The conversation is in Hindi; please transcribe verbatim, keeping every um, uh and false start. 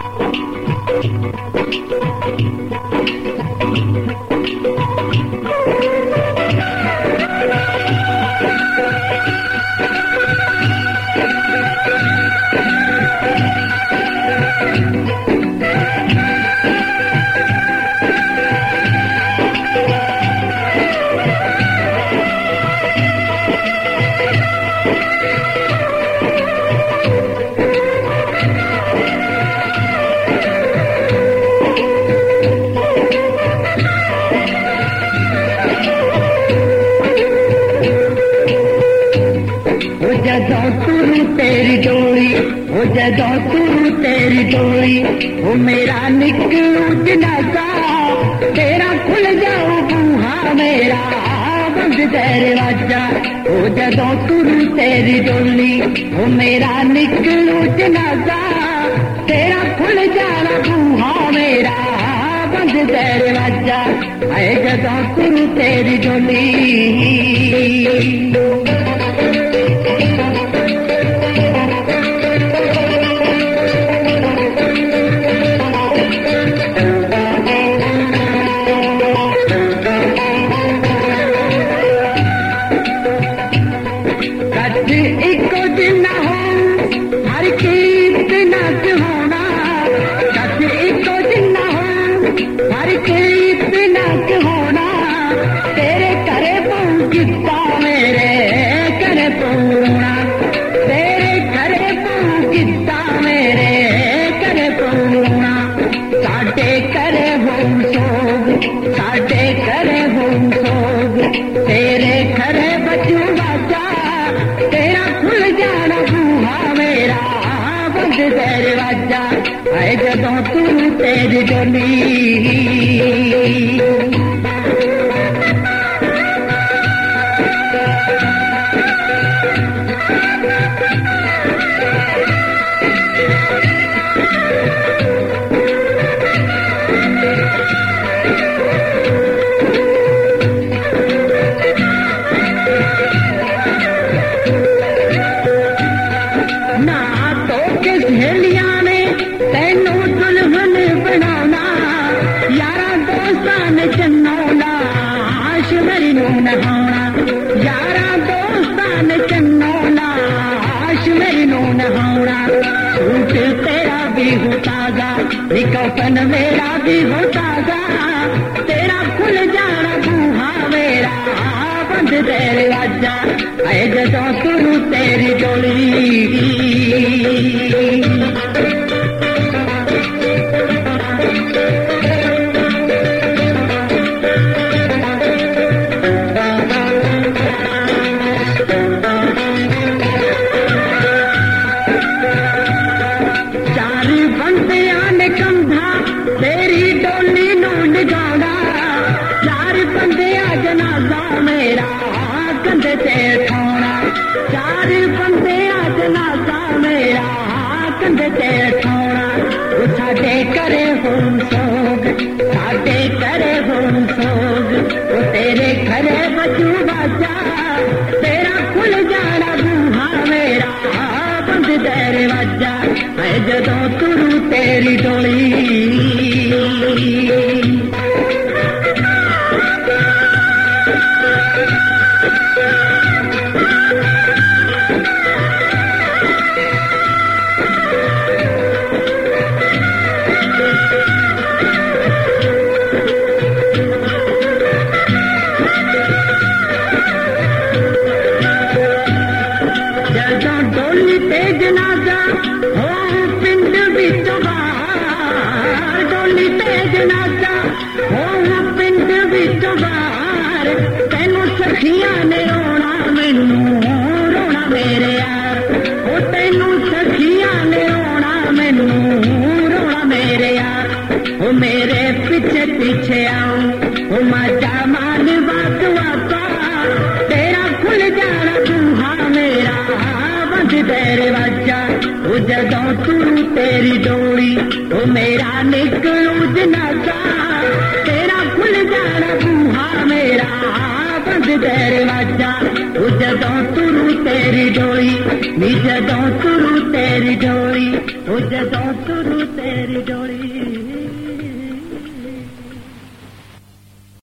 जदों तुरू तेरी डोली, वो जदों तुरू तेरी डोली, वो मेरा निकलू जनाजा, तेरा खुल जाओ बूहा मेरा बंद दरवाजा। वो जदों तुरू तेरी डोली, वो मेरा निकलू जनाजा, तेरा खुल जाना बूहा मेरा बंद दरवाजा। आए जदों तुरू तेरी डोली। इको दिन हो हर कीत नच होना, सच इको दिन हो हर कीत नच होना, तेरे करे पहुंचता मेरे करे पूरा, तेरे करे पहुंचता मेरे करे पूरा। साडे करे हो सोग, साडे करे हो सोग, तेरे करे बचू बाजा, तेरा खुल जाना बूहा मेरा बंद दरवाजा। आए जदों तू तेरी डोली। सहेलियां ने तैनू दुल्हन बनाना, यारा दोस्तां ने चन्नौला आश मेरी नू नहाना, यारा दोस्तां ने चन्नौला आश मेरी नू नहाना। सूट तेरा भी हो ताजा, निकफन मेरा भी हो ताजा, तेरा खुल जाना बूहा मेरा बंद दरवाजा। आए जदों तुरू तेरी डोली। चार बंदियां ने कंधा तेरी डोली नू निगाना, चार बंदियां जनाजा मेरा कंधे ते ठोना, चार बंदियां जनाजा मेरा कंधे ते ठोना। साडे करे होम सोग, साडे करे होम सोग, वो तेरे घरे बचू बाजा, तेरा खुल जाना बूहा मेरा बंद दरवाजा। है जदों तुरू तेरी डोली। डोली ते जनाजा हो पिंड विचों बाहर, डोली ते जनाजा हो पिंड विचों बाहर, तैनू सखियां ने रोना मैनू रोना मेरे यार, ओ तैनू सखियां ने रोना मैनू रोना मेरे यार। ओ मेरे पीछे पीछे आओ ओ मजा मान बात वाता, तेरा खुल जाना बूहा मेरा बंद दरवाजा। वो जदों तुरू तेरी डोली, वो मेरा निकलू जनाजा, तेरा खुल जाना बूहा मेरा बंद दरवाजा वो जदों तुरू तेरी डोली नी जदों तुरू तेरी डोली वो जदों तुरू तेरी डोली